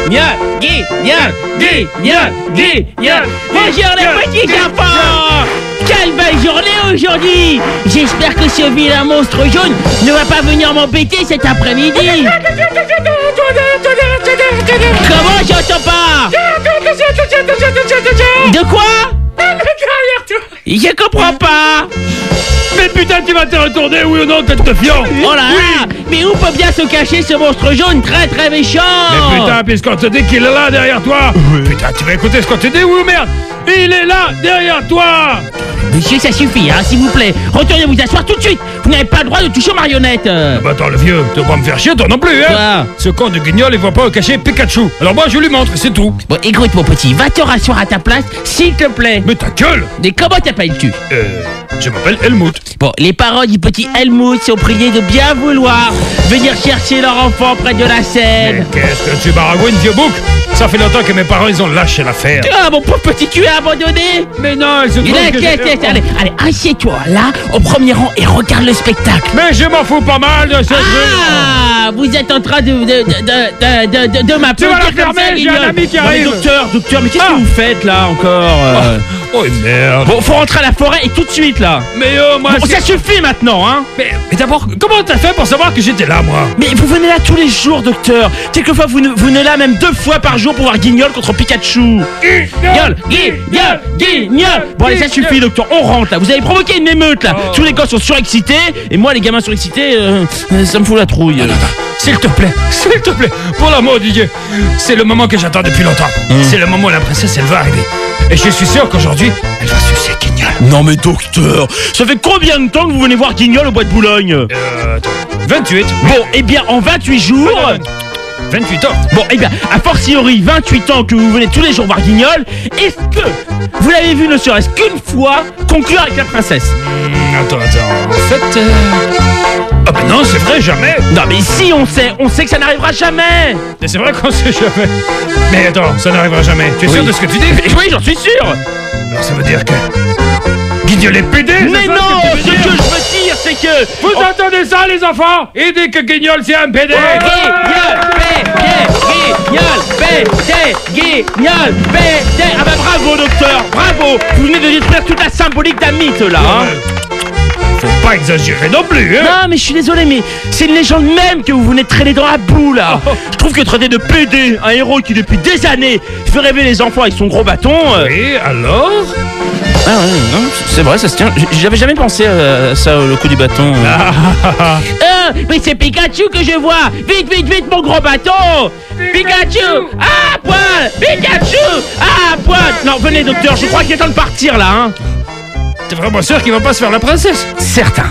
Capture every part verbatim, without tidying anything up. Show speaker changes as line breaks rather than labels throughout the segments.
Génial, génial, génial, génial. Bonjour les petits enfants. Quelle belle journée aujourd'hui. J'espère que ce vilain monstre jaune ne va pas venir m'embêter cet après-midi. Comment j'entends pas? De quoi? Je comprends pas.
Mais putain, tu vas te retourner, oui ou non, tête de fion?
Oh là là. Mais où peut bien se cacher ce monstre jaune très très méchant?
Mais putain, puisqu'on te dit qu'il est là derrière toi. Putain, tu vas écouter ce qu'on te dit, oui ou merde? Il est là derrière toi.
Monsieur, ça suffit, hein, s'il vous plaît. Retournez vous asseoir tout de suite. Vous n'avez pas le droit de toucher aux marionnettes.
Bah attends, le vieux, tu vas pas me faire chier, toi non plus, hein?
Quoi?
Ce con de guignol, il voit pas cacher Pikachu. Alors moi, je lui montre, c'est tout.
Bon, écoute, mon petit, va te rasseoir à ta place, s'il te plaît.
Mais ta gueule.
Mais comment t'appelles-tu?
Euh, je m'appelle Helmut.
Bon, les parents du petit Helmut sont priés de bien vouloir venir chercher leur enfant près de la
Mais
Seine.
qu'est-ce que tu baragouines, vieux bouc? Ça fait longtemps que mes parents, ils ont lâché l'affaire.
Ah, mon pauvre petit, tu es abandonné.
Mais non, ils se
Il
trouvent
est,
que
qu'est-ce
j'ai-
que- allez, allez, assieds-toi là, au premier rang et regarde le spectacle.
Mais je m'en fous pas mal de ce truc.
Ah, vous êtes en train de de de de de de, de, de m'applaudir
Tu vas la
comme
fermer,
ça,
j'ai un
Guignol.
ami qui
Non, mais
arrive.
docteur, docteur, mais qu'est-ce
Ah.
que vous faites là encore euh
Oh merde.
Bon, faut rentrer à la forêt et tout de suite là.
Mais oh, moi,
Bon,
c'est-
ça suffit maintenant, hein.
Mais, mais d'abord, comment t'as fait pour savoir que j'étais là, moi?
Mais vous venez là tous les jours, docteur. Quelquefois, vous, ne- vous venez là même deux fois par jour pour voir Guignol contre Pikachu. Guignol, Guignol, Guignol. Bon, allez, ça suffit, docteur. On rentre là. Vous avez provoqué une émeute là.
Oh.
Tous les gosses sont surexcités et moi, les gamins surexcités, euh, euh, ça me fout la trouille.
S'il te plaît, s'il te plaît, pour l'amour de Dieu, c'est le moment que j'attends depuis longtemps. C'est le moment où la princesse, elle va arriver. Et je suis sûr qu'aujourd'hui, elle va sucer Guignol.
Non mais docteur, ça fait combien de temps que vous venez voir Guignol au bois de Boulogne?
Euh, attends, vingt-huit.
Bon, eh bien, en vingt-huit jours...
vingt-huit ans.
Bon, eh bien, a fortiori, vingt-huit ans que vous venez tous les jours voir Guignol, est-ce que vous l'avez vu ne serait-ce qu'une fois conclure avec la princesse?
Hmm, attends, attends. En fait. Euh... Ah, ben non, c'est vrai, jamais.
Non mais si on sait, on sait que ça n'arrivera jamais.
Mais c'est vrai qu'on sait jamais. Mais attends, ça n'arrivera jamais. Tu es sûr
Oui.
de ce que tu dis?
Oui, j'en suis sûr.
Alors ça veut dire que. Guignol est pédé, c'est
Mais
ça
non,
que tu
ce
veux
que
dire?
je veux dire, c'est que...
Vous
Oh,
entendez ça, les enfants? Il dit que Guignol, c'est un pédé.
Guignol, Guignol, Guignol, Guignol, Guignol, ah bah bravo docteur, bravo. Vous venez de détruire toute la symbolique d'un mythe là, hein.
Faut pas exagérer non plus, hein?
Non mais je suis désolé mais c'est une légende même que vous venez de traîner dans la boue là.
Oh.
Je trouve que traiter de P D un héros qui depuis des années fait rêver les enfants avec son gros bâton euh...
Et alors?
Ah ouais, non, c'est vrai ça se tient. J- J'avais jamais pensé à ça le coup du bâton.
Ah, ah, ah.
Ah, mais c'est Pikachu que je vois. Vite vite vite mon gros bâton. Pikachu à poil. Pikachu à poil. Non venez docteur, je crois qu'il est temps de partir là hein.
T'es vraiment sûr qu'il va pas se faire la princesse?
Certain.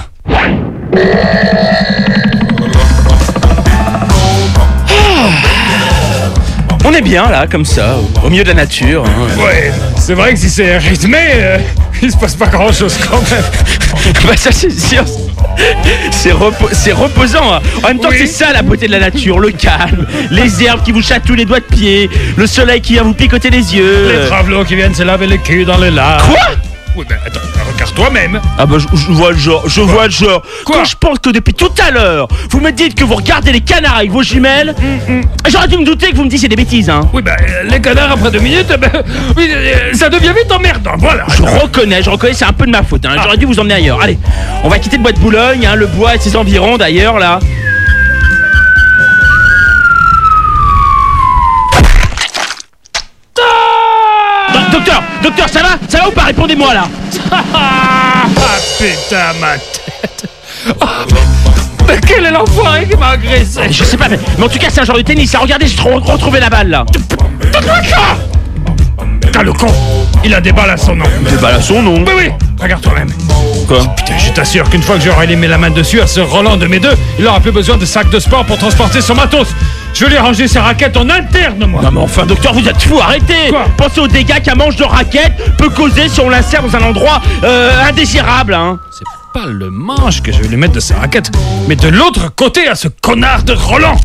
On est bien là, comme ça, au milieu de la nature. Hein.
Ouais, c'est vrai que si c'est rythmé, euh, il se passe pas grand chose quand même.
Bah ça c'est sûr. C'est repo- c'est reposant. Hein. En même temps,
Oui.
c'est ça la beauté de la nature, le calme, les herbes qui vous chatouillent les doigts de pied, le soleil qui vient vous picoter les yeux.
Les travelots qui viennent se laver le cul dans le lac.
Quoi?
Oui, ben attends, regarde toi-même.
Ah bah je, je vois le genre, je vois le genre.
Quoi?
Quand je pense que depuis tout à l'heure, vous me dites que vous regardez les canards avec vos jumelles, j'aurais dû me douter que vous me disiez des bêtises, hein.
Oui, ben euh, les canards après deux minutes, ben, oui, euh, ça devient vite emmerdant, voilà.
Je reconnais, je reconnais, c'est un peu de ma faute, hein. J'aurais dû vous emmener ailleurs. Allez, on va quitter le bois de Boulogne, hein, le bois et ses environs d'ailleurs, là. Do- Docteur, docteur, ça va? Ça va ou pas? Répondez-moi là.
Ah, putain, ma tête. Oh, mais quel est l'enfoiré qui m'a agressé?
Je sais pas, mais, mais en tout cas, c'est un genre de tennis. Ça, regardez, j'ai re- retrouvé la balle là.
Putain, le con, il a des balles à son nom.
Des balles à son nom.
Oui, oui, regarde toi-même.
Quoi?
Putain, je t'assure qu'une fois que j'aurai mis la main dessus à ce Roland de mes deux, il aura plus besoin de sac de sport pour transporter son matos. Je vais lui ranger ses raquettes en interne, moi.
Non mais enfin docteur, vous êtes fou, arrêtez.
Quoi?
Pensez aux dégâts qu'un manche de raquette peut causer si on l'insère dans un endroit euh, indésirable, hein.
C'est pas le manche que je vais lui mettre de sa raquette, mais de l'autre côté à ce connard de Roland.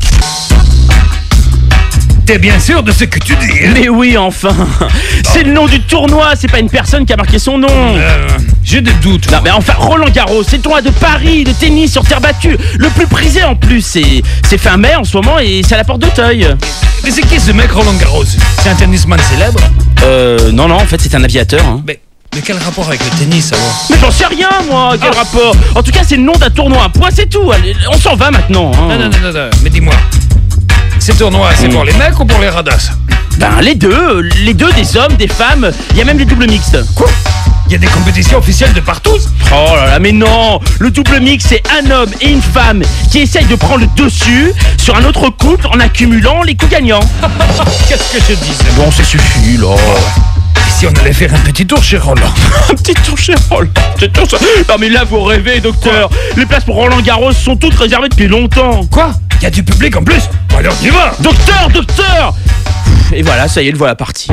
T'es bien sûr de ce que tu dis, hein?
Mais oui, enfin. C'est le nom du tournoi, c'est pas une personne qui a marqué son nom.
Euh, j'ai des doutes.
Non mais enfin, Roland Garros, c'est le tournoi de Paris, de tennis sur terre battue, le plus prisé en plus. C'est c'est fin mai en ce moment et c'est à la porte d'Auteuil.
Mais c'est qui ce mec Roland Garros? C'est un tennisman célèbre?
Euh, non, non, en fait, c'est un aviateur. Hein.
Mais, mais quel rapport avec le tennis, alors?
Mais j'en sais rien, moi, quel
Ah.
rapport? En tout cas, c'est le nom d'un tournoi. Point, c'est tout. Allez, on s'en va maintenant. Hein.
Non, non, non, non, non. Mais dis-moi, ces tournois, c'est
Mm.
pour les mecs ou pour les radasses?
Ben, les deux. Les deux, des hommes, des femmes. Il y a même des doubles mixtes.
Quoi? Il y a des compétitions officielles de partout?
Oh là là, mais non! Le double mix, c'est un homme et une femme qui essayent de prendre le dessus sur un autre couple en accumulant les coups gagnants.
Qu'est-ce que je disais?
Bon, ça suffit, là.
Et si on allait faire un petit tour chez Roland?
Un petit tour chez Roland. Petit tour chez- Non, mais là, vous rêvez, docteur. Les places pour Roland Garros sont toutes réservées depuis longtemps.
Quoi? Il y a du public en plus? Alors on y va!
Docteur, docteur! Et voilà, ça y est, le voilà parti.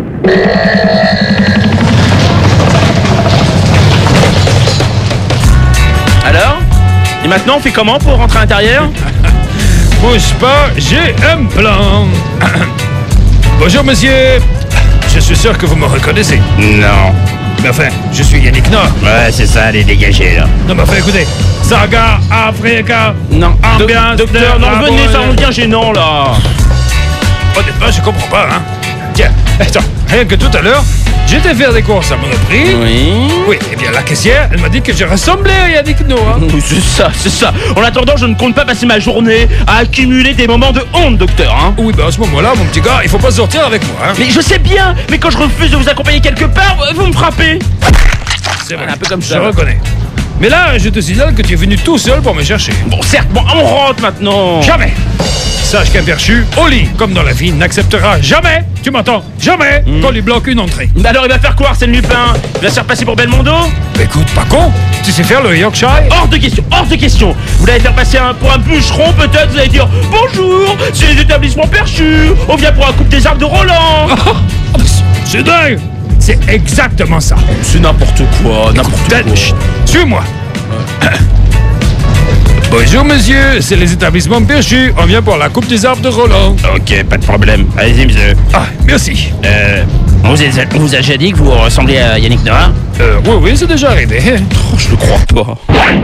Alors? Et maintenant, on fait comment pour rentrer à l'intérieur?
Bouge pas, j'ai un plan. Bonjour monsieur. Je suis sûr que vous me reconnaissez.
Non.
Mais enfin, je suis Yannick Noah.
Ouais, c'est ça, allez, dégagez, là.
Non mais enfin écoutez, Saga Africa.
Non,
Ambiance
doc- docteur,
de
non,
la
venez, ça
bonne-
devient gênant, là.
Honnêtement, je comprends pas, hein. Tiens, attends, rien que tout à l'heure, j'étais faire des courses à Monoprix.
Oui.
Oui, et bien la caissière, elle m'a dit que je ressemblais à Yannick Noah.
Oui, c'est ça, c'est ça. En attendant, je ne compte pas passer ma journée à accumuler des moments de honte, docteur, hein.
Oui, ben à ce moment-là, mon petit gars, il faut pas sortir avec moi, hein.
Mais je sais bien, mais quand je refuse de vous accompagner quelque part, vous me frappez.
C'est vrai,
un peu comme
je
ça.
reconnais. Mais là, je te signale que tu es venu tout seul pour me chercher.
Bon, certes, bon, on rentre maintenant.
Jamais. Sache qu'un perchu, au lit, comme dans la vie, n'acceptera jamais, tu m'entends, jamais, qu'on lui bloque une entrée.
Bah alors, il va faire quoi, Arsène Lupin? Il va se faire passer pour Belmondo?
Écoute, pas con, tu sais faire le Yorkshire?
Hors de question, hors de question. Vous l'allez faire passer un, pour un bûcheron, peut-être. Vous allez dire bonjour, c'est les établissements perchus. On vient pour la coupe des arbres de Roland.
Oh, mais c'est- c'est dingue. C'est exactement ça.
C'est n'importe quoi, n'importe
Ted, chut, suis-moi. Bonjour monsieur, c'est les établissements perchus. On vient pour la coupe des arbres de Roland.
Ok, pas de problème. Allez-y, monsieur.
Ah, merci.
Euh, on vous, a, on vous a déjà dit que vous ressemblez à Yannick Noah?
Euh, oui, oui, c'est déjà arrivé.
Oh, je le crois pas.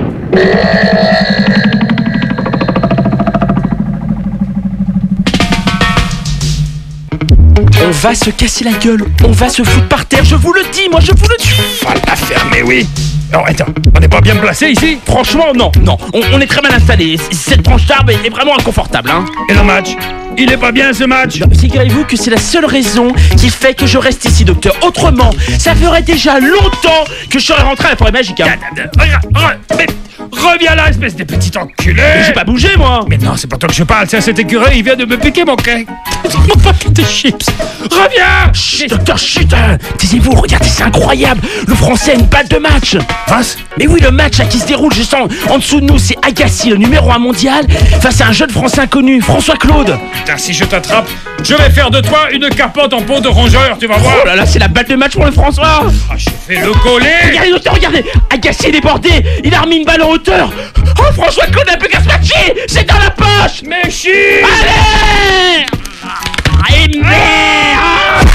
On va se casser la gueule, on va se foutre par terre, je vous le dis, moi je vous le dis.
Va la fermer, oui. Non, attends, on n'est pas bien placé ici?
Franchement, non, non, on, on est très mal installé. Cette branche d'arbre est, est vraiment inconfortable, hein.
Et le match? Il est pas bien ce match?
Figurez-vous que c'est la seule raison qui fait que je reste ici, docteur. Autrement, ça ferait déjà longtemps que je serais rentré à la forêt magique, hein.
Regarde, regarde, mais reviens là, espèce de petit enculé!
J'ai pas bougé, moi.
Mais non, c'est pas toi que je parle, c'est cet écureuil, il vient de me piquer mon cake. Mon paquet de chips. Reviens!
Chut, docteur, chut, hein. Taisez-vous, regardez, c'est incroyable. Le français a une balle de match.
Face?
Mais oui, le match là, qui se déroule juste en, en dessous de nous, c'est Agassi, le numéro un mondial, face à un jeune français inconnu, François Claude.
Putain, si je t'attrape, je vais faire de toi une capote en peau de rongeur, tu vas voir.
Oh là là, c'est la balle de match pour le François.
Ah, je fais le coller.
Regardez, docteur, regardez. Agassi est débordé. Il a remis une balle en hauteur. Oh, François Claude n'a plus qu'à se matcher. C'est dans la poche.
Mais chut!
Allez. Et merde.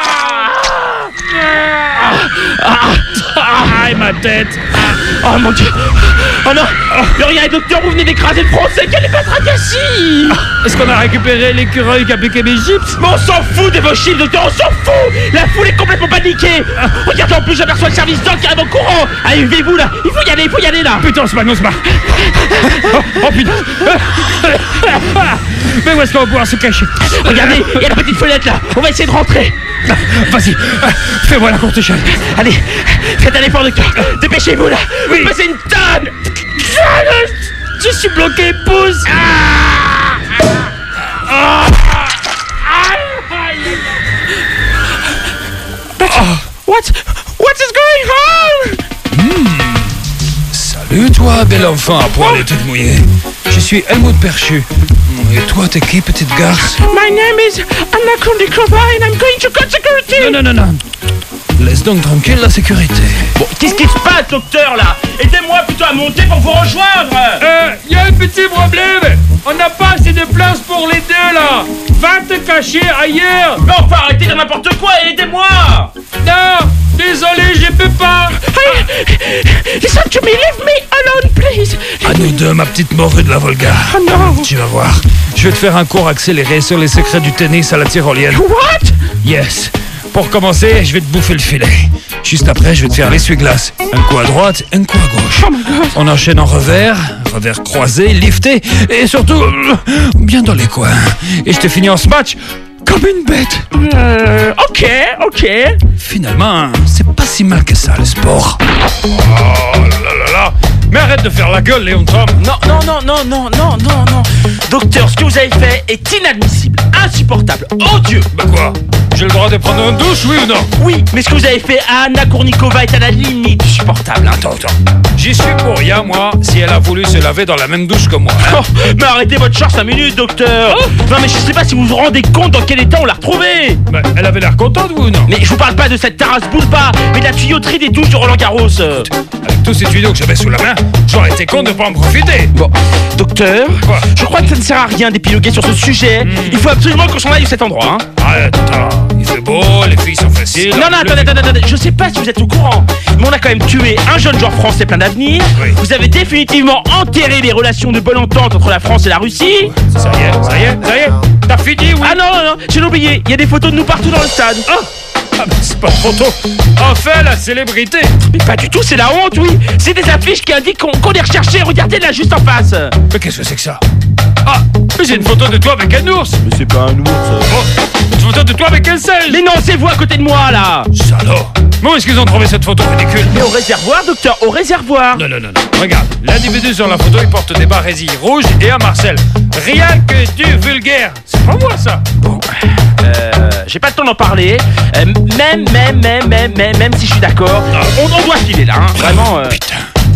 Aïe, ma tête.
Oh mon dieu. Oh non. Le rien, docteur, vous venez d'écraser le français. Quel est votre Agassi?
Est-ce qu'on a récupéré l'écureuil qui a piqué mes chips?
Mais on s'en fout de vos chiffres, docteur, on s'en fout. La foule est complètement paniquée. Regardez, en plus, j'aperçois le service doc qui arrive au courant. Allez, levez-vous là. Il faut y aller, il faut y aller là.
Putain, c'est pas, non, c'est pas. Oh, oh, putain. Mais où est-ce qu'on va pouvoir se cacher?
Regardez, il y a la petite fenêtre là. On va essayer de rentrer.
Vas-y, fais-moi la courte échelle.
Allez, faites un effort, docteur. Dépêchez-vous là.
Oui.
Vous passez une table.
Je suis bloqué, pouce.
What? What is going on?
Salut toi, bel enfant à poil et toute mouillée. Je suis Helmut Perchu. Et toi, t'es qui, petite garce?
My name is Anna Kondikova and I'm going to cut security.
Non, non, non, non. Laisse donc tranquille la sécurité.
Bon, qu'est-ce qui se passe, docteur là? Aidez-moi plutôt à monter pour vous rejoindre.
Euh, y a un petit problème. On n'a pas assez de place pour les deux, là. Va te cacher ailleurs.
Mais enfin, arrêtez de n'importe quoi et aidez-moi.
Non, désolé, je peux pas.
Hey, listen to me, leave me alone, please.
À nous deux, ma petite morue de la Volga.
Oh non.
Tu vas voir. Je vais te faire un cours accéléré sur les secrets du tennis à la tyrolienne.
What?
Yes. Pour commencer, je vais te bouffer le filet. Juste après, je vais te faire l'essuie-glace. Un coup à droite, un coup à gauche.
Oh my God.
On enchaîne en revers, revers croisé, lifté, et surtout, euh, bien dans les coins. Et je te finis en smash comme une bête.
Euh, ok, ok.
Finalement, c'est pas si mal que ça, le sport. Oh là là là. Mais arrête de faire la gueule, Léon Tom.
Non, non, non, non, non, non, non, non. Docteur, ce que vous avez fait est inadmissible, insupportable, odieux.
Bah quoi? J'ai le droit de prendre une douche, oui ou non?
Oui, mais ce que vous avez fait à Anna Kournikova est à la limite du supportable. Hein.
Attends, attends. J'y suis pour rien, moi, si elle a voulu se laver dans la même douche que moi. Hein.
Oh, mais arrêtez votre char cinq minutes, docteur. Oh. Non, mais je sais pas si vous vous rendez compte dans quel état on l'a retrouvée.
Bah, elle avait l'air contente, oui ou non?
Mais je vous parle pas de cette Taras Bulba, mais de la tuyauterie des douches de Roland Garros.
Avec tous ces tuyaux que j'avais sous la main, j'aurais été con de pas en profiter.
Bon, docteur,
quoi?
Je crois que ça ne sert à rien d'épiloguer sur ce sujet. Mmh. Il faut absolument qu'on s'en aille de cet endroit. Hein.
Arrête, attends. Il fait beau, les filles sont faciles.
Non, non, attendez, attendez, attendez. Je sais pas si vous êtes au courant, mais on a quand même tué un jeune joueur français plein d'avenir.
Oui.
Vous avez définitivement enterré les relations de bonne entente entre la France et la Russie.
Ça y est, ça y est, ça y est. T'as fini, oui?
Ah non, non, non, j'ai oublié. Il y a des photos de nous partout dans le stade.
Oh. Ah mais c'est pas trop tôt. Enfin la célébrité.
Mais pas du tout, c'est la honte, oui. C'est des affiches qui indiquent qu'on qu'on est recherché. Regardez là, juste en face.
Mais qu'est-ce que c'est que ça? Ah, mais j'ai une photo de toi avec un ours.
Mais c'est pas un ours.
Oh, une photo de toi avec un singe.
Mais non, c'est vous à côté de moi là.
Salaud. Mais où est-ce qu'ils ont trouvé cette photo ridicule?
Mais au réservoir, docteur, au réservoir.
Non, non, non, non. Regarde, l'individu sur la photo, il porte des barésilles rouges et un Marcel. Rien que du vulgaire. C'est pas moi ça.
Bon, euh, j'ai pas le temps d'en parler. Euh, même, même, même, même, même, même si je suis d'accord, on, on doit filer là, hein. Vraiment. Euh...
Putain.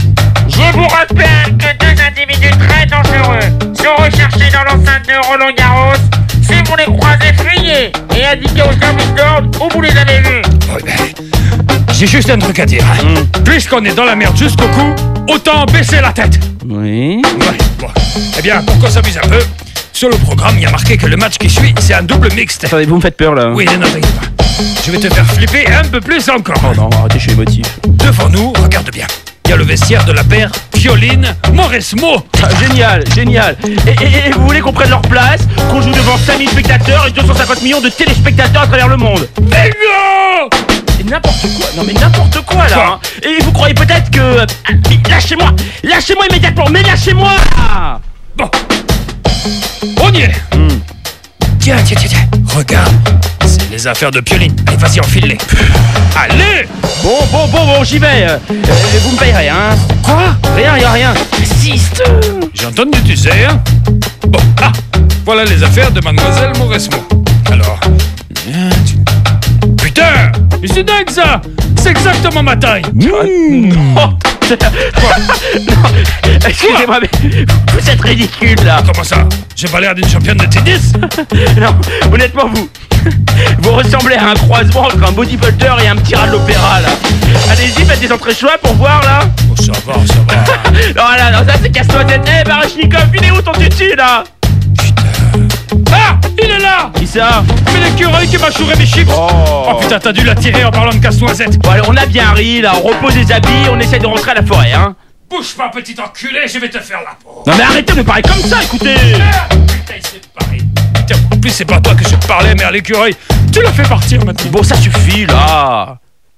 Je vous rappelle que deux individus très dangereux sont recherchés dans l'enceinte de Roland Garros. Si vous les croisez, fuyez et indiquez aux services d'ordre où vous les avez vus.
Oui, ben, j'ai juste un truc à dire.
Mm.
Puisqu'on est dans la merde jusqu'au cou, autant baisser la tête.
Oui.
Ouais, bon. Eh bien, pour qu'on s'amuse un peu, sur le programme, il y a marqué que le match qui suit, c'est un double mixte.
Attendez, vous me faites peur là.
Oui, non, t'inquiète pas. Je vais te faire flipper un peu plus encore.
Oh non, arrêtez, je suis émotif.
Devant nous, regarde bien. Il y a le vestiaire de la paire Pioline-Mauresmo.
Ah, génial, génial. Et, et, et vous voulez qu'on prenne leur place, qu'on joue devant cinq mille spectateurs et deux cent cinquante millions de téléspectateurs à travers le monde?
Bingo!
Et n'importe quoi, non mais n'importe quoi là.
Quoi?
Hein. Et vous croyez peut-être que... Ah, mais lâchez-moi, lâchez-moi immédiatement, mais lâchez-moi.
Bon. On y est.
Mm.
Tiens, tiens, tiens, tiens. Regarde. C'est les affaires de Pioline. Allez, vas-y, enfile-les. Allez!
Bon, bon, bon, bon, j'y vais. Euh, euh, vous me payerez, hein.
Quoi?
Rien, y'a rien. Assiste.
J'ai entendu, tu sais, hein? Bon, ah! Voilà les affaires de Mademoiselle Mauresmo. Alors... Putain! Mais c'est dingue, ça! C'est exactement ma taille!
Mmh. Non. Non, excusez-moi, mais vous êtes ridicule, là.
Comment ça? J'ai pas l'air d'une championne de tennis?
Non, honnêtement, vous... Vous ressemblez à un croisement entre un bodybuilder et un petit rat de l'opéra, là. Allez-y, faites des entrées choix pour voir, là.
Oh, ça va, ça va.
Non, là, non, ça, c'est casse-toi-tête. Eh, hey, Barachnikov, il est où ton tutu, là?
Ah! Il est là!
Qui ça?
Mais l'écureuil qui m'a chouré mes chips!
Oh.
Oh putain, t'as dû l'attirer en parlant de casse-noisette!
Bon, allez, on a bien ri, là, on repose les habits, on essaie de rentrer à la forêt, hein.
Bouge pas, petit enculé, je vais te faire la peau!
Non, mais arrêtez de parler comme ça, écoutez.
Ah, putain, il s'est barré! Putain, en plus, c'est pas toi que je parlais, mais à l'écureuil, tu l'as fait partir maintenant!
Bon, ça suffit, là.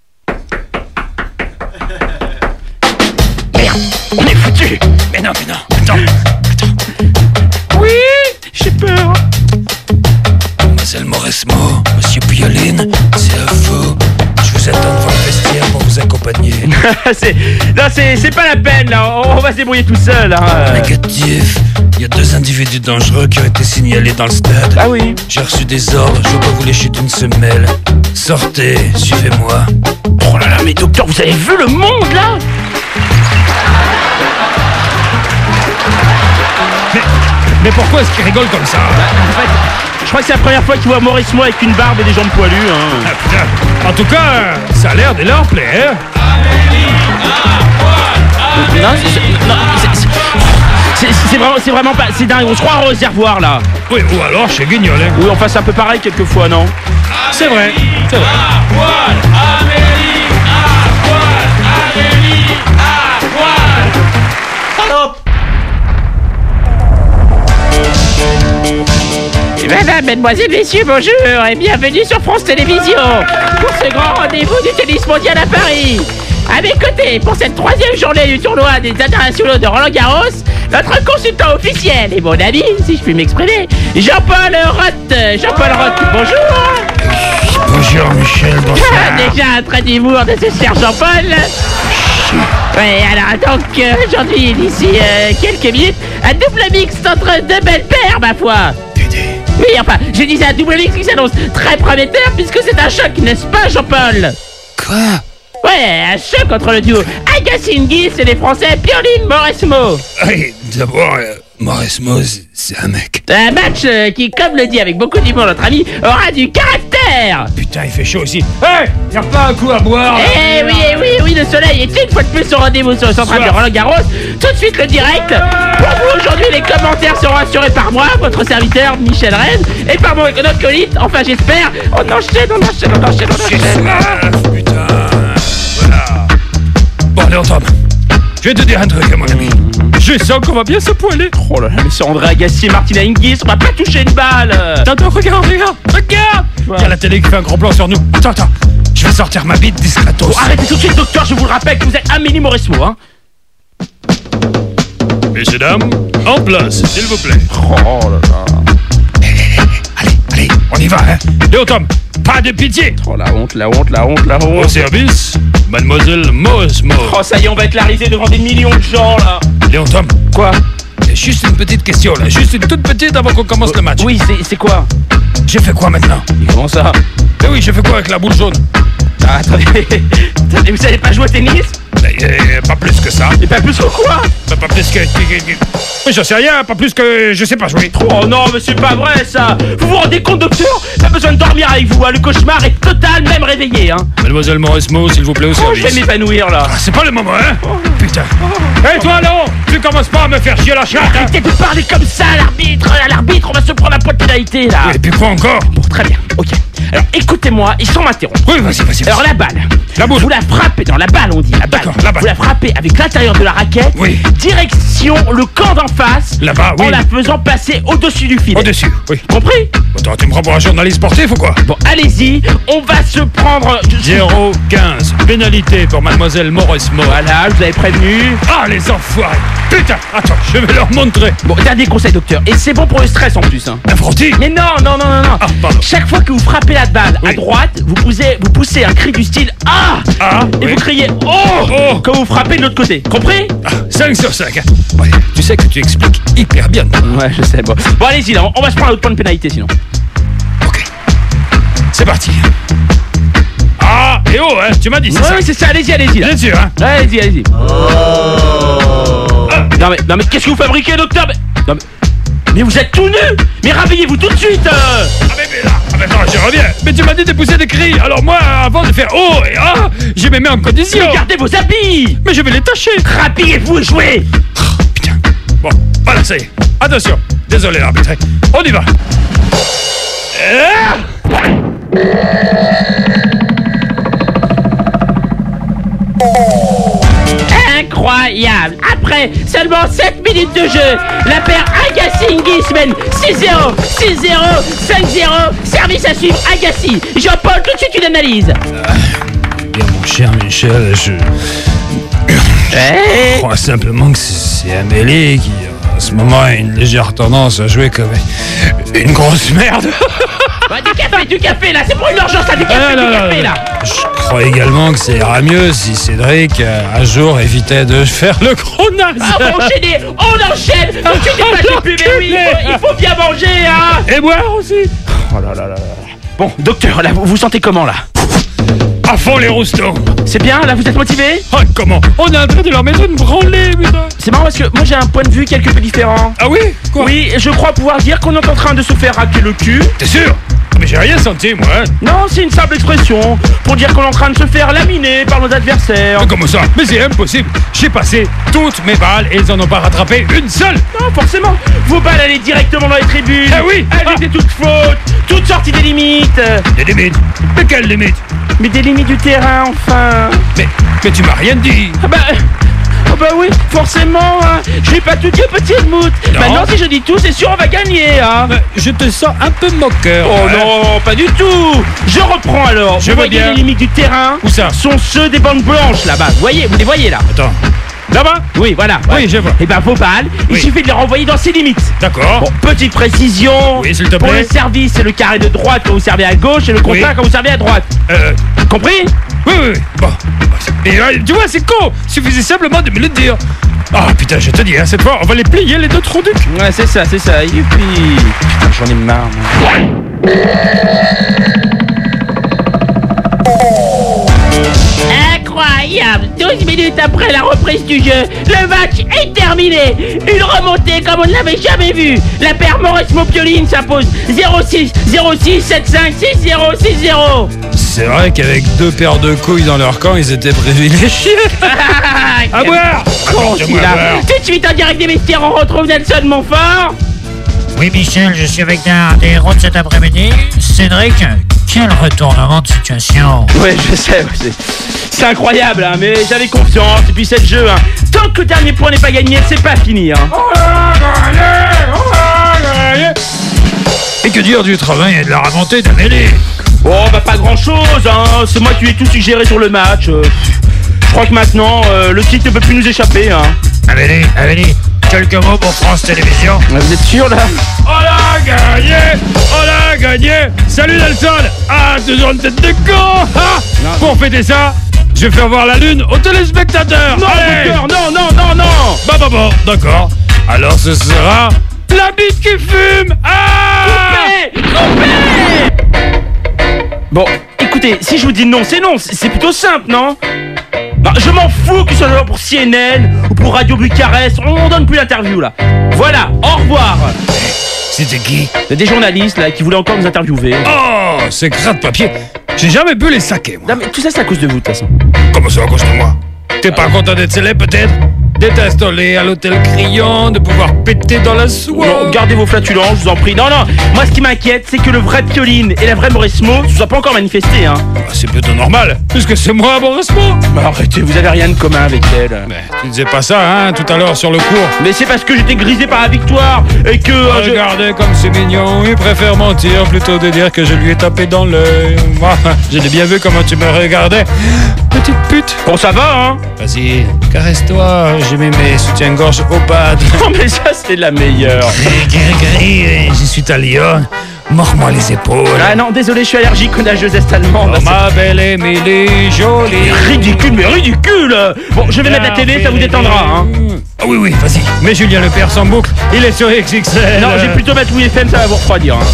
Merde, on est foutus.
Mais non, mais non, attends, attends.
Oui, j'ai peur.
Mademoiselle Mauresmo, Monsieur Pioline, c'est à vous. Je vous attends devant le vestiaire pour vous accompagner.
c'est, non, c'est, c'est pas la peine, là. On, on va se débrouiller tout seul, hein.
Négatif. Il y a deux individus dangereux qui ont été signalés dans le stade.
Ah oui.
J'ai reçu des ordres, je veux pas vous lécher d'une semelle. Sortez, suivez-moi.
Oh là là, mais docteur, vous avez vu le monde, là?
Mais, mais pourquoi est-ce qu'il rigole comme ça?
Bah, en fait, je crois que c'est la première fois qu'il voit Maurice Moi avec une barbe et des jambes poilues, hein.
Ah putain. En tout cas, ça a l'air de leur plaire.
Non, c'est, c'est, non, c'est, c'est, c'est, c'est vraiment, c'est vraiment pas, c'est dingue. On se croit au réservoir, là.
Oui, ou alors chez Guignol, hein.
Oui, on fasse un peu pareil quelquefois, non?
C'est vrai, c'est vrai.
Madame, mesdemoiselles, messieurs, bonjour et bienvenue sur France Télévisions pour ce grand rendez-vous du tennis mondial à Paris. À mes côtés, pour cette troisième journée du tournoi des internationaux de Roland-Garros, notre consultant officiel et mon ami, si je puis m'exprimer, Jean-Paul Roth. Jean-Paul Roth, bonjour.
Bonjour Michel, bonsoir.
Déjà un trait d'humour de ce cher Jean-Paul. Ouais, alors donc euh, aujourd'hui, d'ici euh, quelques minutes, un double mix entre deux belles paires, ma foi. Oui, enfin, je disais un double mix qui s'annonce très prometteur puisque c'est un choc, n'est-ce pas, Jean-Paul?
Quoi?
Ouais, un choc entre le duo Agassi-Nguys et les Français Pioline-Mauresmo.
Oui, d'abord, euh, Mauresmo, c'est un mec.
Un match euh, qui, comme le dit avec beaucoup d'humour notre ami, aura du caractère.
Putain, il fait chaud aussi. Hé, hey, y'a pas un coup à boire là?
Eh oui, eh oui, oui, le soleil est une fois de plus au rendez-vous sur le central de Roland-Garros. Tout de suite le direct. Pour vous aujourd'hui, les commentaires seront assurés par moi, votre serviteur Michel Rennes, et par mon notre colite. Enfin, j'espère. On enchaîne, on enchaîne, on enchaîne, on
J'ai
enchaîne.
soif, putain. Voilà. Bon, allez, Antoine. Je vais te dire un truc, mon ami. Je sens qu'on va bien se poiler.
Oh là là, mais c'est André Agassi et Martina Hingis, on va pas toucher une balle.
Attends, regarde, regarde, regarde.
Ouais.
Il y a la télé qui fait un gros plan sur nous. Attends, attends. Je vais sortir ma bite discretos.
Bon, arrêtez tout de suite, docteur, je vous le rappelle que vous êtes Amélie Mauresmo, hein.
Messieurs, dames, en place, s'il vous plaît.
Oh là là.
Allez, allez, on y va, hein. Léo Tom, pas de pitié.
Oh la honte, la honte, la honte, la honte.
Au service, mademoiselle Mauresmo.
Oh ça y est, on va être larisé devant des millions de gens là.
Léo Tom,
Quoi?
juste une petite question là, juste une toute petite avant qu'on commence le match.
Oui, c'est, c'est quoi?
J'ai fait quoi maintenant?
Mais comment ça?
Eh oui, j'ai fait quoi avec la boule jaune?
Ah, attendez, attendez, vous savez pas jouer au tennis?
Eh, pas plus que ça.
Et pas plus que quoi?
Pas, pas plus que... que- que- que- Je sais rien, pas plus que... Je sais pas jouer.
Oh non, mais c'est pas vrai ça. Vous vous rendez compte, docteur? Pas besoin de dormir avec vous, hein. Le cauchemar est total, même réveillé, hein.
Mademoiselle Mauresmo, s'il vous plaît, au
Oh, je vais
service.
m'évanouir là.
Ah, c'est pas le moment, hein? Putain. Hé, toi, Léon, tu commences pas à me faire chier la chatte, hein?
Arrêtez de parler comme ça à l'arbitre. À l'arbitre, on va se prendre un point de pénalité là.
Et puis quoi encore?
Bon, très bien, ok. Alors écoutez-moi et sans m'interrompre.
Oui, vas-y, vas-y, vas-y.
Alors la balle,
La boule.
vous la frappez dans la balle, on dit la balle.
D'accord, la balle.
Vous la frappez avec l'intérieur de la raquette.
Oui.
Direction le camp d'en face.
Là-bas, oui.
En la faisant passer au-dessus du filet.
Au-dessus, oui.
Compris?
Attends, tu me prends pour un journaliste sportif ou quoi?
Bon, allez-y. On va se prendre. je-
zéro quinze, pénalité pour mademoiselle Mauresmo.
Voilà, je vous avais prévenu.
Ah, les enfoirés. Putain, attends, je vais leur montrer.
Bon, dernier conseil, docteur. Et c'est bon pour le stress en plus, hein.
Un frottis?
Mais non, non, non, non, non.
Ah, pardon.
Chaque fois que vous frappez la balle à
Oui.
droite, vous poussez, vous poussez un cri du style Ah,
Ah,
et
oui.
vous criez Oh,
Oh.
quand vous frappez de l'autre côté. Compris?
Ah, cinq sur cinq. Hein. Ouais, tu sais que tu expliques hyper bien.
Ouais, je sais. Bon, bon allez-y, là, on va se prendre un autre point de pénalité sinon.
Ok. C'est parti. Ah, et oh, hein, tu m'as dit, c'est
Ouais,
ça?
ouais, c'est ça. Allez-y, allez-y. Là.
Bien sûr, hein.
Ouais, allez-y, allez-y. Non mais, non mais, qu'est-ce que vous fabriquez, docteur? mais... Non mais, mais vous êtes tout nu. Mais réveillez-vous tout de suite. euh.
Ah, mais, mais là, ah, mais non, je reviens. Mais tu m'as dit de pousser des cris. Alors moi, avant de faire oh et ah, je me mets en condition.
Mais gardez vos habits.
Mais je vais les tâcher.
Rhabillez-vous et jouez.
Oh, putain. Bon, voilà, ça y est. Attention. Désolé, l'arbitre. On y va. Ah.
Incroyable. Après seulement sept minutes de jeu, la paire Agassi-Nguys mène six zéro, six zéro, cinq zéro. Service à suivre, Agassi. Jean-Paul, tout de suite une analyse.
Bien, mon cher Michel, je
Eh
crois simplement que c'est c'est Amélie qui, en ce moment, a une légère tendance à jouer comme une grosse merde.
Bah, du café, du café là, c'est pour une urgence là, du café,
Ah, non,
du
non,
café
non.
là.
Je crois également que ça ira mieux si Cédric, euh, un jour, évitait de faire le gros naze.
Ah, on va enchaîner, on enchaîne. Tout de suite, une page de pub, mais oui, il faut, il faut bien manger, hein.
Et boire aussi.
Oh là là là là. Bon, docteur, là, vous vous sentez comment là?
À fond les roustons.
C'est bien, là, vous êtes motivé?
Ah, comment? On est en train de leur mettre une branlée, putain.
C'est marrant parce que moi j'ai un point de vue quelque peu différent.
Ah oui? Quoi?
Oui, je crois pouvoir dire qu'on est en train de se faire hacker le cul.
T'es sûr? Mais j'ai rien senti, moi.
Non, c'est une simple expression pour dire qu'on est en train de se faire laminer par nos adversaires.
Ah, comment ça? Mais c'est impossible. J'ai passé toutes mes balles et ils en ont pas rattrapé une seule.
Non, forcément. Vos balles allaient directement dans les tribunes.
Ah oui.
Elles
Ah.
étaient toutes fautes, toutes sorties des limites.
Des limites. Mais quelles limites?
Mais des limites du terrain, enfin.
Mais, mais tu m'as rien dit.
Ah bah, bah oui, forcément, hein. Je vais pas tout dire, petit Helmut.
Non.
Maintenant, si je dis tout, c'est sûr, on va gagner, hein.
Mais je te sens un peu moqueur.
Oh
hein.
non, pas du tout. Je reprends alors.
Je
vous
veux
voyez
bien.
les limites du terrain?
Où ça?
Sont ceux des bandes blanches là-bas. Vous voyez, vous les voyez là?
Attends. Là-bas?
Oui, voilà.
Oui, je vois.
Et ben vos balles, il
Oui.
suffit de les renvoyer dans ces limites.
D'accord.
Bon, petite précision.
Oui, s'il te
Pour
plaît.
le service, c'est le carré de droite quand vous servez à gauche et le contraire
Oui.
quand vous servez à droite.
Euh,
Compris?
oui, oui, oui. Bon. Et euh, tu vois, c'est con. Suffisait simplement de me le dire. Ah, putain, je te dis, hein, cette fois, on va les plier, les deux troncs-ducs.
Ouais, c'est ça, c'est ça. Youpi. Putain, j'en ai marre. moi. Incroyable! douze minutes après la reprise du jeu, le match est terminé! Une remontée comme on ne l'avait jamais vue! La paire Mauresmo-Pioline s'impose zéro six zéro six sept cinq six zéro six zéro!
C'est vrai qu'avec deux paires de couilles dans leur camp, ils étaient privilégiés. À boire!
Con,
Apporte-moi à
celui-là.
boire.
Tout de suite en direct des vestiaires, on retrouve Nelson Montfort!
Oui, Michel, je suis avec l'un des héros de cet après-midi. Cédric, quel retournement de situation.
Ouais, je sais, ouais, c'est, c'est incroyable, hein, mais j'avais confiance, et puis c'est le jeu, hein. Tant que le dernier point n'est pas gagné, c'est pas fini, hein.
Et que dire du travail et de la remontée d'Amélie?
Oh, bah pas grand chose, hein, c'est moi qui ai tout suggéré sur le match. euh, Je crois que maintenant, euh, le titre ne peut plus nous échapper, hein.
Amélie, Amélie, quelques mots pour France Télévisions.
Vous êtes sûr, là?
On l'a gagné! On l'a gagné! Salut Nelson! Ah, toujours une tête de con! Ah, pour fêter ça, je vais faire voir la lune aux téléspectateurs!
Non,
Allez.
docteur, non, non, non, non!
Bah bah bon, d'accord. Alors ce sera la bite qui fume! Ah!
Coupez! Coupez! Bon, écoutez, si je vous dis non, c'est non, c'est c'est plutôt simple, non? Bah, je m'en fous que ce soit pour C N N ou pour Radio Bucarest, on, on donne plus d'interviews là. Voilà, au revoir.
C'était qui?
Il y a des journalistes là qui voulaient encore nous interviewer.
Oh, c'est gratte papier. J'ai jamais pu les saquer, moi.
Non mais tout ça c'est à cause de vous de toute façon.
Comment ça à cause de moi? T'es pas content d'être célèbre peut-être? D'être installé à l'hôtel Crillon, de pouvoir péter dans la soie?
Non, gardez vos flatulences, je vous en prie. Non, non, moi ce qui m'inquiète, c'est que le vrai Pioline et la vraie Mauresmo ne se soient pas encore manifestés, hein.
Ah, c'est plutôt normal, puisque c'est moi, Mauresmo.
Mais arrêtez, vous avez rien de commun avec elle.
Mais tu disais pas ça, hein, tout à l'heure sur le cours.
Mais c'est parce que j'étais grisé par la victoire et que... euh, je-
Regardez comme c'est mignon, il préfère mentir plutôt de dire que je lui ai tapé dans l'œil. Moi, je l'ai bien vu comment tu me regardais. Petite pute.
Bon, ça va, hein.
Vas-y, caresse-toi, j'ai mis mes soutiens-gorge au pad.
Non mais ça c'est la meilleure.
Gris, je suis italien, mords-moi les épaules.
Ah non, désolé, je suis allergique aux nageuses est-allemandes.
Oh, ma belle Émilie, jolie.
Ridicule, mais ridicule. Bon, je vais mettre la télé, ça vous détendra, hein.
Ah oui, oui, vas-y. Mais Julien Lepers sans boucle, il est sur X X L.
Non, j'ai plutôt mettre Oui F M, ça va vous refroidir, hein.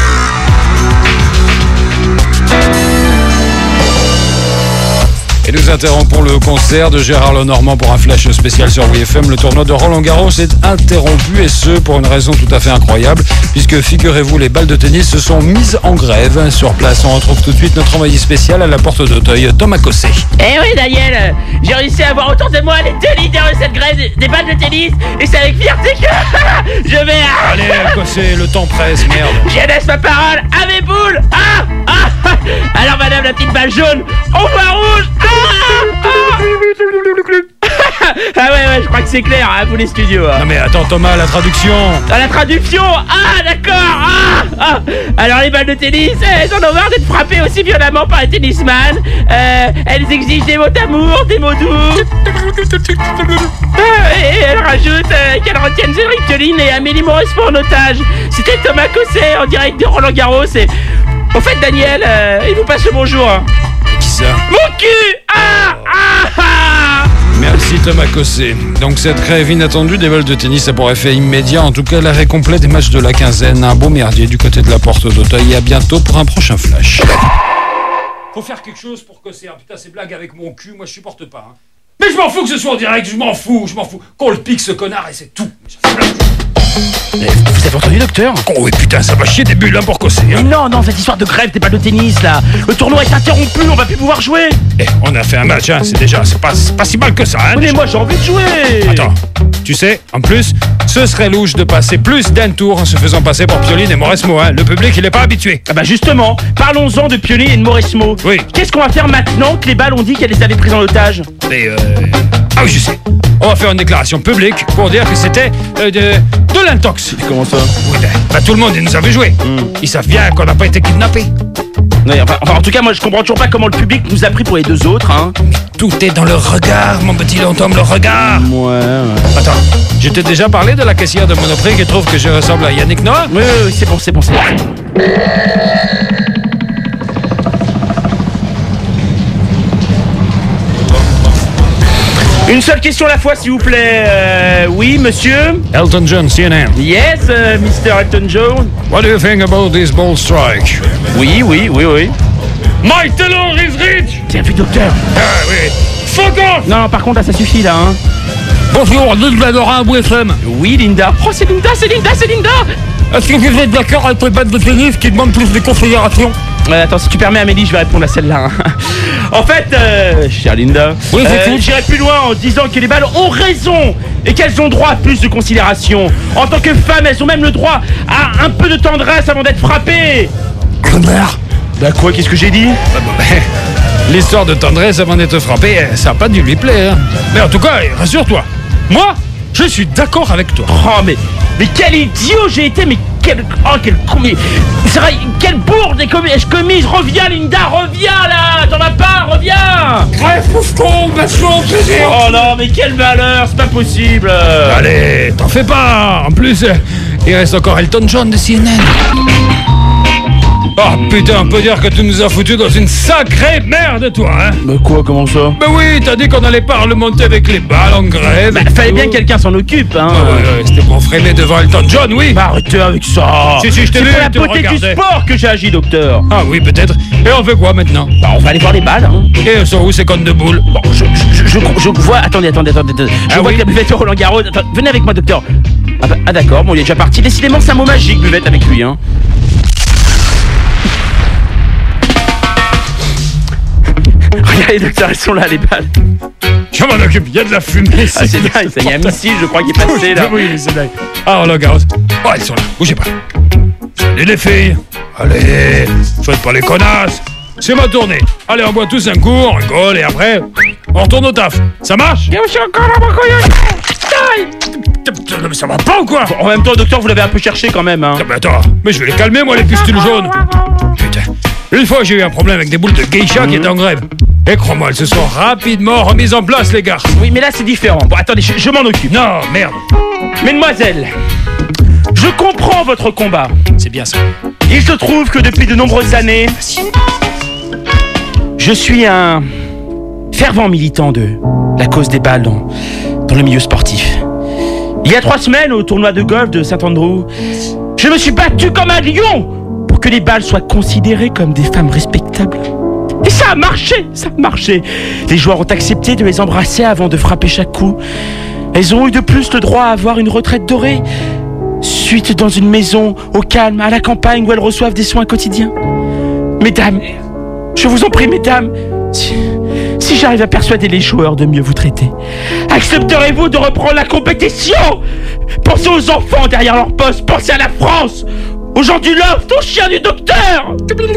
Et nous interrompons le concert de Gérard Lenormand pour un flash spécial sur W F M. Le tournoi de Roland Garros est interrompu et ce pour une raison tout à fait incroyable puisque figurez-vous les balles de tennis se sont mises en grève. Sur place, on retrouve tout de suite notre envoyé spécial à la porte d'Auteuil, Thomas Cossé.
Eh oui, Daniel, j'ai réussi à avoir autour de moi les deux leaders de cette grève des balles de tennis et c'est avec fierté que je vais...
Allez, Cossé, le temps presse, merde.
Je laisse ma parole à mes boules. Ah, ah. Alors madame la petite balle jaune, on voit rouge. Ah, ah. Ah ouais, ouais, je crois que c'est clair, hein, vous les studios. Hein.
Non mais attends Thomas, la traduction.
Dans la traduction. Ah, d'accord. Ah, ah. Alors les balles de tennis, elles en ont marre d'être frappées aussi violemment par les tennisman. Euh, elles exigent des mots d'amour, des mots doux. Ah, et elles rajoutent euh, qu'elles retiennent Cédric Pioline et Amélie Mauresmo en otage. C'était Thomas Cossé en direct de Roland Garros et... Au fait, Daniel, euh, il vous passe le bonjour. Hein.
Qui ça?
Mon cul. Ah, ah, ah.
Merci Thomas Cossé. Donc cette grève inattendue des balles de tennis a pour effet immédiat, en tout cas l'arrêt complet des matchs de la quinzaine. Un beau merdier du côté de la porte d'Auteuil et à bientôt pour un prochain flash. Faut faire quelque chose pour Cossé. Ah, putain, ces blagues avec mon cul, moi je supporte pas. Hein. Mais je m'en fous que ce soit en direct, je m'en fous, je m'en fous. Qu'on le pique ce connard et c'est tout.
Vous avez entendu, docteur?
Oh oui, putain, ça va chier des bulles hein, pour Cossé. Hein.
Non, non, cette histoire de grève des balles de tennis, là. Le tournoi est interrompu, on va plus pouvoir jouer.
Eh, on a fait un match, hein, c'est déjà, c'est pas, c'est pas si mal que ça. Hein,
Mais
déjà.
moi, j'ai envie de jouer.
Attends, tu sais, en plus, ce serait louche de passer plus d'un tour en se faisant passer pour Pioline et Mauresmo. Hein. Le public, il est pas habitué.
Ah bah justement, parlons-en de Pioline et de Mauresmo.
Oui.
Qu'est-ce qu'on va faire maintenant que les balles ont dit qu'elles les avaient prises en otage?
Mais euh... Ah oui, je sais. on va faire une déclaration publique pour dire que c'était euh, de, de l'intox.
Comment ça?
Oui, ben, ben, tout le monde, ils nous avait joué.
Mm.
Ils savent bien qu'on n'a pas été kidnappés.
Ouais, enfin, enfin, en tout cas, moi, je comprends toujours pas comment le public nous a pris pour les deux autres, hein.
Tout est dans le regard, mon petit Lantôme, le regard.
Ouais, ouais.
Attends, je t'ai déjà parlé de la caissière de Monoprix qui trouve que je ressemble à Yannick Noah?
Oui, oui, oui, c'est bon, c'est bon, c'est bon. Une seule question à la fois, s'il vous plaît. Euh, oui, monsieur?
Elton John, C N N.
Yes, euh, mister Elton John?
What do you think about this bold strike?
Oui, oui, oui, oui.
Mike Taylor is rich!
Tiens, puis docteur.
Ah oui. Fuck off!
Non, non, par contre, là, ça suffit, là, hein.
Bonjour, Linda Laura W F M.
Oui, Linda. Oh, c'est Linda, c'est Linda, c'est Linda.
Est-ce que vous êtes d'accord avec les battes de tennis qui demandent plus de considération?
Euh, attends, si tu permets, Amélie, je vais répondre à celle-là. hein. En fait, euh, chère Linda,
Oui, c'est
euh,
tout.
j'irai plus loin en disant que les balles ont raison et qu'elles ont droit à plus de considération. En tant que femmes, elles ont même le droit à un peu de tendresse avant d'être frappées.
Connard!
Bah quoi, qu'est-ce que j'ai dit?
L'histoire de tendresse avant d'être frappé, ça n'a pas dû lui plaire. Mais en tout cas, rassure-toi, moi, je suis d'accord avec toi.
Oh, mais, mais quel idiot j'ai été, mais quel... Oh, quel con, mais... C'est vrai, quelle bourde ai commis, ai-je commise? Reviens, Linda, reviens, là. T'en as pas, reviens.
Bref, Foufton, ma chance, plaisir.
Oh non, mais quel malheur, c'est pas possible.
Allez, t'en fais pas. En plus, euh, il reste encore Elton John de C N N. Oh putain, on peut dire que tu nous as foutu dans une sacrée merde, toi, hein.
Mais quoi, comment ça?
Ben oui, t'as dit qu'on allait pas remonter avec les balles en grève.
Bah, fallait bien que quelqu'un s'en occupe, hein.
Ah ouais, ouais, c'était pour frémer devant Elton John, oui.
Bah, arrêtez avec ça.
Si, si, je t'ai
C'est
vu,
pour la
te
beauté du
regarder.
sport que j'ai agi, docteur.
Ah oui, peut-être. Et on fait quoi maintenant?
Bah, on va aller voir les balles, hein.
Et elles sont où ces connes de boules?
Bon, je, je, je, je, je vois... Attendez, attendez, attendez. attendez. Je
Ah
vois
oui.
que la buvette au Roland Garros... Attends, venez avec moi, docteur. Ah, bah, ah d'accord, bon, il est déjà parti. Décidément, c'est un mot magique, buvette, avec lui, hein. Regardez, docteur, elles sont là, les balles.
Je m'en occupe, il y a de la fumée.
Ah, c'est dingue, ça y a un missile, je crois, qui est passé, là.
Oui, c'est dingue. Ah, Roland Garros. Oh, elles sont là, bougez pas. Salut les filles. Allez, faites pas les connasses. C'est ma tournée. Allez, on boit tous un coup, on rigole et après, on retourne au taf. Ça marche? Mais ça va pas ou quoi?
En même temps, docteur, vous l'avez un peu cherché, quand même, hein.
Ah, mais attends, mais je vais les calmer, moi, les pustules jaunes. Putain. Une fois, j'ai eu un problème avec des boules de geisha qui étaient en grève. Et crois-moi, elles se sont rapidement remises en place, les gars.
Oui, mais là, c'est différent. Bon, attendez, je, je m'en occupe.
Non, merde.
Mesdemoiselles, je comprends votre combat.
C'est bien ça.
Il se trouve que depuis de nombreuses années, je suis un fervent militant de la cause des balles dans, dans le milieu sportif. Il y a trois semaines, au tournoi de golf de Saint-Andrew, je me suis battu comme un lion pour que les balles soient considérées comme des femmes respectables. Et ça a marché, ça a marché. Les joueurs ont accepté de les embrasser avant de frapper chaque coup. Elles ont eu de plus le droit à avoir une retraite dorée, suite dans une maison au calme, à la campagne, où elles reçoivent des soins quotidiens. Mesdames, je vous en prie, mesdames, si, si j'arrive à persuader les joueurs de mieux vous traiter, accepterez-vous de reprendre la compétition? Pensez aux enfants derrière leur poste, pensez à la France, aux gens du loft, aux chiens du docteur.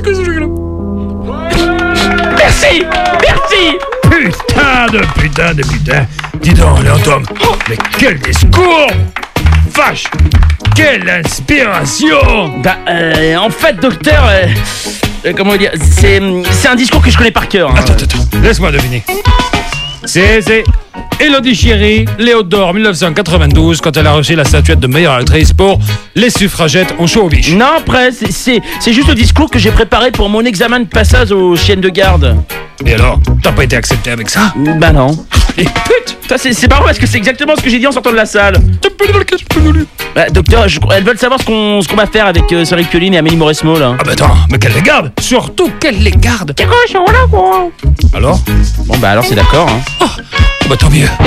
Merci, merci.
Putain de putain de putain. Dis donc, Léon Tom, mais quel discours! Vache! Quelle inspiration!
Bah, euh, en fait, docteur, euh, euh, comment dire, c'est, c'est un discours que je connais par cœur. Hein.
Attends, attends, laisse-moi deviner. C'est, c'est Élodie Chéry, Léo d'Or mille neuf cent quatre-vingt-douze, quand elle a reçu la statuette de meilleure actrice pour Les suffragettes ont chaud au biche.
Non, après, c'est, c'est, c'est juste le discours que j'ai préparé pour mon examen de passage aux chiennes de garde.
Et alors, t'as pas été accepté avec ça?
Bah non.
Et pute!
Ça, c'est, c'est marrant parce que c'est exactement ce que j'ai dit en sortant de la salle. Bah, docteur, je- elles veulent savoir ce qu'on, ce qu'on va faire avec euh, Cyril Pioline et Amélie Mauresmo, là.
Ah bah attends, mais qu'elle les garde! Surtout qu'elle les garde! Alors?
Bon, bah alors c'est d'accord, hein.
Oh, bah tant mieux!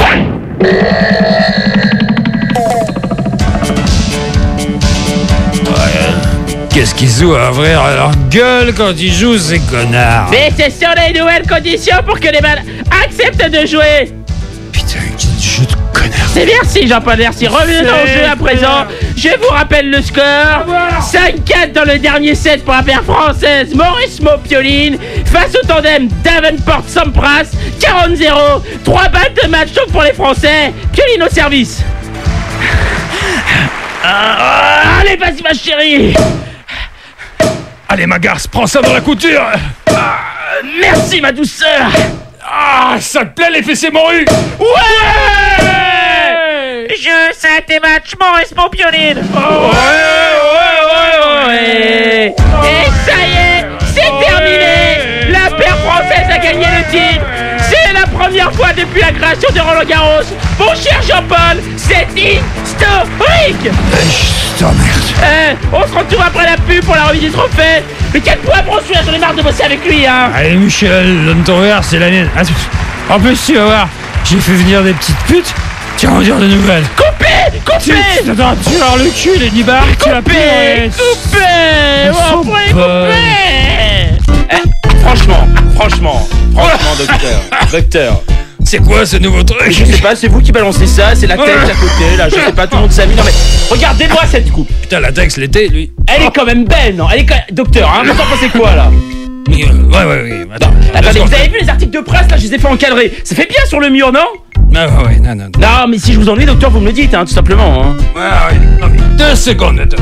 Qu'est-ce qu'ils jouent à ouvrir leur gueule quand ils jouent, ces connards?
Mais c'est sur les nouvelles conditions pour que les balles acceptent de jouer.
Putain, quel jeu de connard!
Merci, merci Jean-Paul, merci. Revenons au jeu à présent. Je vous rappelle le score. cinq quatre dans le dernier set pour la paire française Mauresmo Pioline face au tandem Davenport-Sampras. quarante zéro. trois balles de match donc pour les Français. Pioline au service. Ah, allez, vas-y ma chérie.
Allez, ma garce, prends ça dans la couture.
Ah, merci ma douceur.
Ah, ça te plaît les fessées morues?
Ouais.
Je sais tes matchs, Mauresmo Pioline.
Oh, ouais, ouais, ouais, ouais. Et ça y est, c'est terminé. La paire française a gagné le titre. C'est la première fois depuis la création de Roland Garros. Mon cher Jean-Paul, c'est historique.
Je t'emmerde.
Euh, on se retrouve après la pub pour la remise du trophée. Mais quel poids pour celui-là, j'en ai marre de bosser avec lui, hein.
Allez, Michel, donne ton verre, c'est la mienne. En plus, tu vas voir, j'ai fait venir des petites putes. Tu vas en dire de nouvelles.
Coupé,
Tu,
coupé,
tu, attends, tu vas avoir le cul, les dix barres. Tu vas
coupé,
payer.
coupé.
Elles
Bon,
sont
après,
bonnes.
coupé. Eh, franchement, franchement, franchement, docteur, docteur.
C'est quoi ce nouveau truc?
Je sais pas, c'est vous qui balancez ça, c'est la tête à côté, là, je sais pas, tout le monde s'amuse. Non mais, regardez-moi cette coupe.
Putain, la Tex l'été, lui.
Elle est quand même belle, non? Elle est quand même... Docteur, hein, vous en pensez quoi, là?
Ouais, ouais, ouais. Attends,
Attendez, vous avez vu les articles de presse, là, je les ai fait encadrer. Ça fait bien sur le mur, non?
Ah, ouais, ouais, non, non. non.
Non, mais si je vous ennuie, docteur, vous me le dites, hein, tout simplement, hein.
Ouais, ouais. Non, mais deux secondes, attends.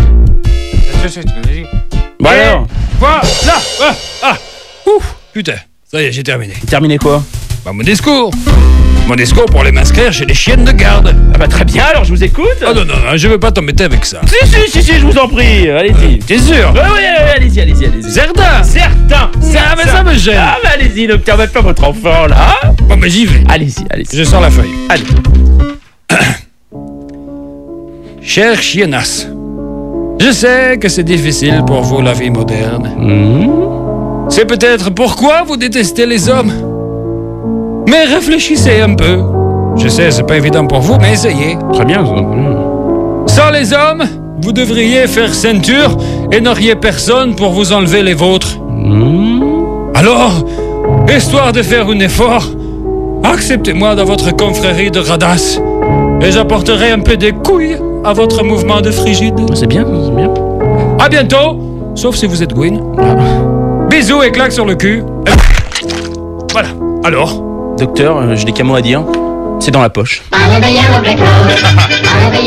Bon alors,
Voilà, là. Ah, ah. Ouf, putain. Ça y est, j'ai terminé.
terminez quoi?
Bah, mon discours. Mon discours pour les m'inscrire chez les chiennes de garde.
Ah bah très bien, alors je vous écoute.
Oh non, non, non, je veux pas t'embêter avec ça.
Si, si, si, si, je vous en prie, allez-y.
T'es sûr?
Ouais, ouais, ouais, allez-y, allez-y, allez-y.
Certain.
Certain,
Ah, mais ça me gêne.
Ah bah allez-y, docteur, faites pas votre enfant, là.
Bon, mais j'y vais.
Allez-y, allez-y.
Je sors la feuille.
Allez.
Chère chiennasse, je sais que c'est difficile pour vous la vie moderne.
Mmh.
C'est peut-être pourquoi vous détestez les hommes. Mais réfléchissez un peu. Je sais, c'est pas évident pour vous, mais essayez.
Très bien. Mmh.
Sans les hommes, vous devriez faire ceinture et n'auriez personne pour vous enlever les vôtres.
Mmh.
Alors, histoire de faire un effort, acceptez-moi dans votre confrérie de radasses et j'apporterai un peu de couilles à votre mouvement de frigide.
C'est bien, c'est bien.
À bientôt, sauf si vous êtes Gwyn. Bisous et claques sur le cul. Et... Voilà. Alors?
Docteur, euh, j'ai des camos à dire. C'est dans la poche.